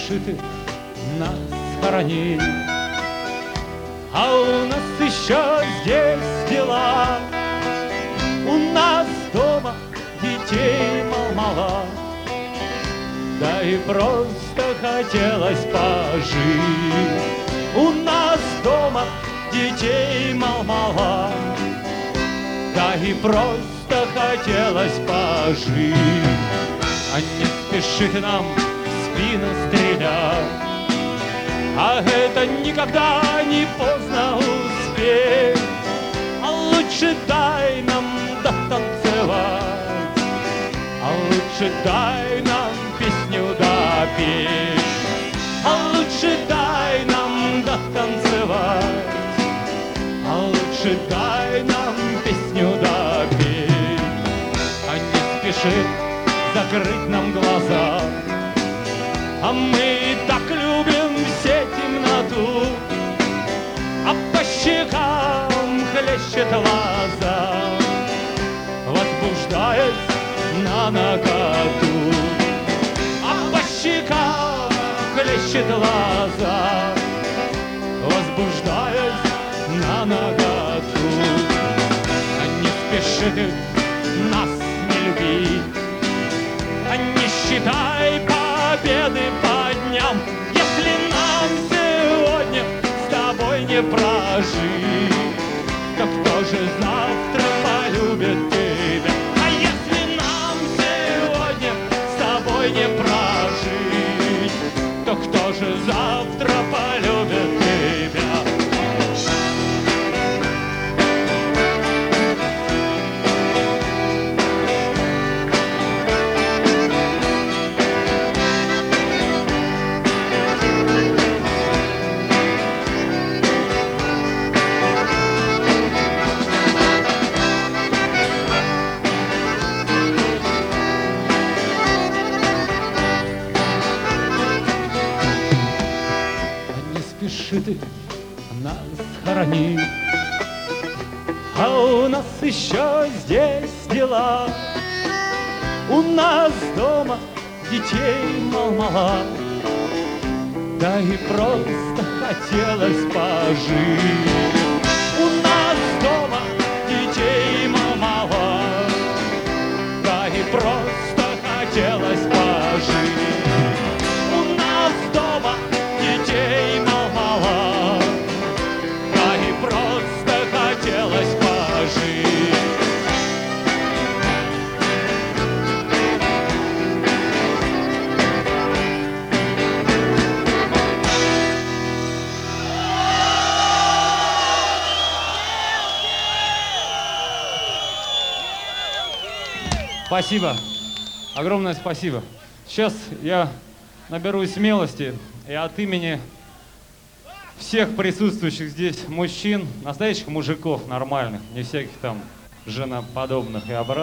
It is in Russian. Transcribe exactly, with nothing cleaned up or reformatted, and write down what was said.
спешит нас хоронить. А у нас еще здесь дела, у нас дома детей мало-мало, да и просто хотелось пожить. У нас дома детей мало-мало, да и просто хотелось пожить. А не спешите нам в спину стрелять, а это никогда не поздно успеть. А лучше дай нам дотанцевать, а лучше дай нам песню допеть, а лучше дай нам дотанцевать, а лучше дай нам песню допеть. А не спешит закрыть нам глаза, а мы и так любим все темноту, а по щекам хлещет лоза, возбуждаясь на наготу. А по щекам хлещет лоза, возбуждаясь на наготу. А не спешит нас не любить, а не считай победы по дням, если нам сегодня с тобой не прожить, то кто же завтра полюбит тебя? А если нам сегодня с тобой не прожить, то кто же завтра полюбит тебя? Спешит нас хоронить, а у нас еще здесь дела. У нас дома детей мало-мало, да и просто хотелось пожить. У нас дома детей мало-мало, да и просто хотелось пожить. У нас дома детей мало-мало, да и просто хотелось пожить. Спасибо, огромное спасибо. Сейчас я наберусь смелости и от имени всех присутствующих здесь мужчин, настоящих мужиков нормальных, не всяких там женоподобных и обратных,